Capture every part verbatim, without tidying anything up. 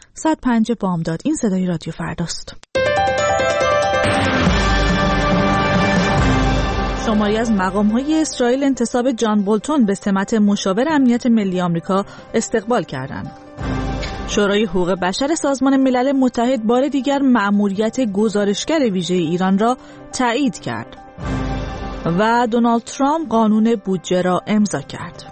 صد و پنج بامداد. این صدای رادیو فرداست. شماری از مقام‌های اسرائیل انتصاب جان بولتون به سمت مشاور امنیت ملی آمریکا استقبال کردند. شورای حقوق بشر سازمان ملل متحد بار دیگر مأموریت گزارشگر ویژه ایران را تایید کرد و دونالد ترامپ قانون بودجه را امضا کرد.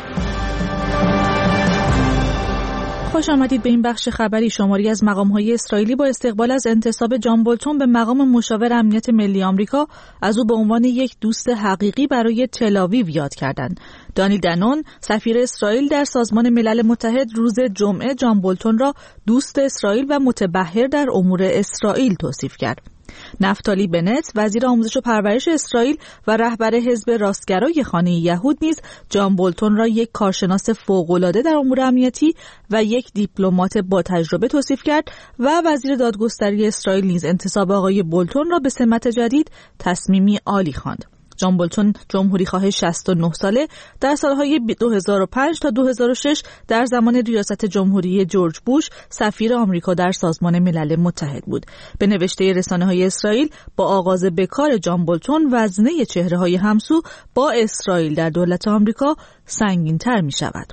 خوش آمدید به این بخش خبری. شماری از مقام‌های اسرائیلی با استقبال از انتصاب جان بولتون به مقام مشاور امنیت ملی آمریکا از او به عنوان یک دوست حقیقی برای تل‌آویو یاد کردند. دانی دانون، سفیر اسرائیل در سازمان ملل متحد، روز جمعه جان بولتون را دوست اسرائیل و متبحر در امور اسرائیل توصیف کرد. نفتالی بنت، وزیر آموزش و پرورش اسرائیل و رهبر حزب راستگرای خانه یهود نیز جان بولتون را یک کارشناس فوق‌العاده در امور امنیتی و یک دیپلمات با تجربه توصیف کرد و وزیر دادگستری اسرائیل نیز انتصاب آقای بولتون را به سمت جدید تصمیمی عالی خواند. جان بولتون جمهوریخواه شصت و نه ساله در سالهای دو هزار و پنج تا دو هزار و شش در زمان ریاست جمهوری جورج بوش سفیر آمریکا در سازمان ملل متحد بود. به نوشته رسانه‌های اسرائیل با آغاز بکار جان بولتون وزنه چهره‌های همسو با اسرائیل در دولت آمریکا سنگین‌تر می‌شود.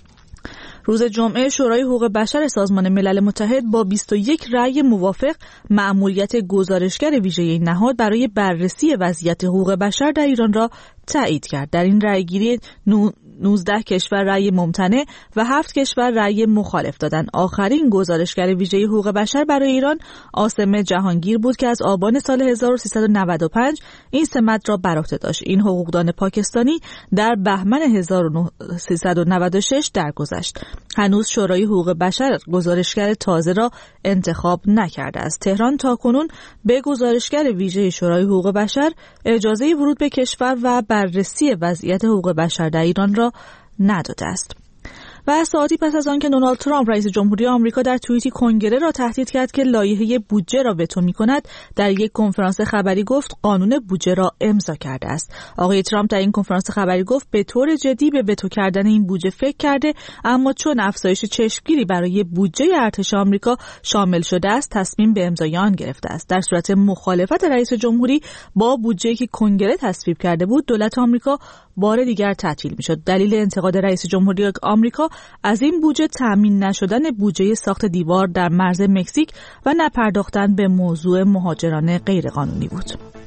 روز جمعه شورای حقوق بشر سازمان ملل متحد با بیست و یک رأی موافق مأموریت گزارشگر ویژه این نهاد برای بررسی وضعیت حقوق بشر در ایران را تایید کرد. در این رأیگیری نوزده کشور رأی ممتنع و هفت کشور رأی مخالف دادند. آخرین گزارشگر ویژه حقوق بشر برای ایران عاصم جهانگیر بود که از آبان سال هزار و سیصد و نود و پنج این سمت را بر عهده داشت. این حقوقدان پاکستانی در بهمن هزار و سیصد و نود و شش درگذشت. هنوز شورای حقوق بشر گزارشگر تازه را انتخاب نکرده است. تهران تاکنون به گزارشگر ویژه شورای حقوق بشر اجازه ورود به کشور و بررسی وضعیت حقوق بشر در ایران را نداده است. و ساعتی پس از آن که دونالد ترامپ رئیس جمهوری آمریکا در توییتی کنگره را تهدید کرد که لایحه بودجه را وتو می‌کند، در یک کنفرانس خبری گفت قانون بودجه را امضا کرده است. آقای ترامپ در این کنفرانس خبری گفت به طور جدی به وتو کردن این بودجه فکر کرده، اما چون افزایش چشمگیری برای بودجه ارتش آمریکا شامل شده است، تصمیم به امضای آن گرفته است. در صورت مخالفت رئیس جمهوری با بودجه‌ای که کنگره تصویب کرده بود، دولت آمریکا بار دیگر تعطیل می‌شد. دلیل انتقاد رئیس جمهوری آمریکا از این بودجه تامین نشدن بودجه ساخت دیوار در مرز مکزیک و نپرداختن به موضوع مهاجران غیرقانونی بود.